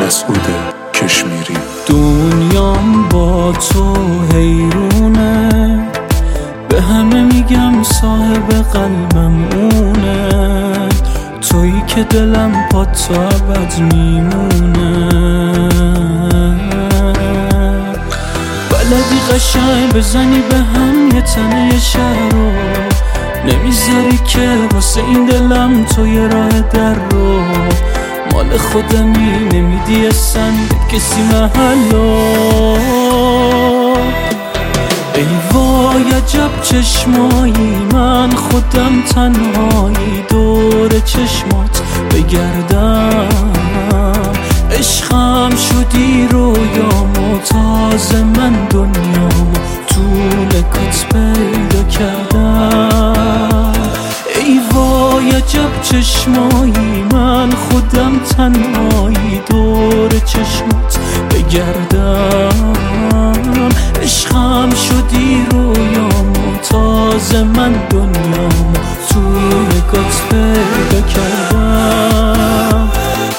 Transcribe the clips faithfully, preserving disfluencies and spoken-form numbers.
مسعود کشمیری. دنیام با تو حیرونه، به همه میگم صاحب قلبم اونه، تویی که دلم پا تا ابد میمونه. بلدی قشنگ بزنی به هم یه تنه شهر رو، نمیذاری که واسه این دلم تو یه راه در رو، مال خودمی نمیدی اصلا به کسی محلو. ای وای عجب چشمایی، من خودم تنهایی دور چشمات بگردم، عشقم شدی رویامو، تازه من دنیامو تو نکات پیدا کردم. ای وای عجب چشمایی، من خودم تنهایی دور چشمات بگردم، عشقم شدی رویامو، تازه من دنیامو تو نگات پیدا کردم.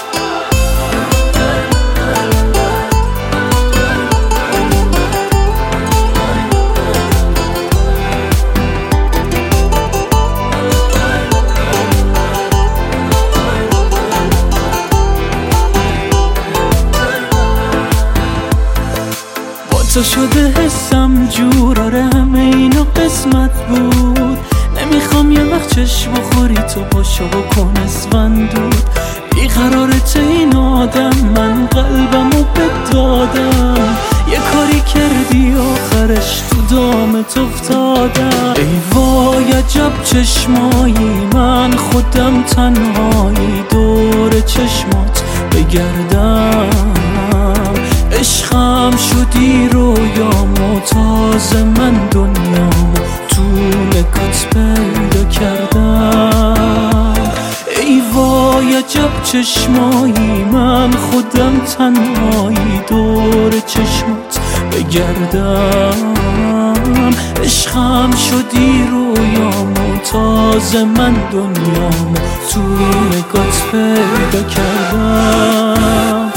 تو شده حسم جور، آره همه اینا قسمت بود. نمیخوام یه وقت چشم بخوری تو باشو بکن اسفندود. بیقرارت این آدم، من قلبمو بدادم، یه کاری کردی آخرش تو دامت افتادم. ای وای عجب چشمایی، من خودم تنهایی دور چشمات بگردم، عشقم شدی رویامو، تازه من دنیامو تو نگات پیدا کردم. ای وای عجب چشمایی، من خودم تنهایی دور چشمات بگردم، عشقم شدی رویامو، تازه من دنیامو تو نگات پیدا کردم.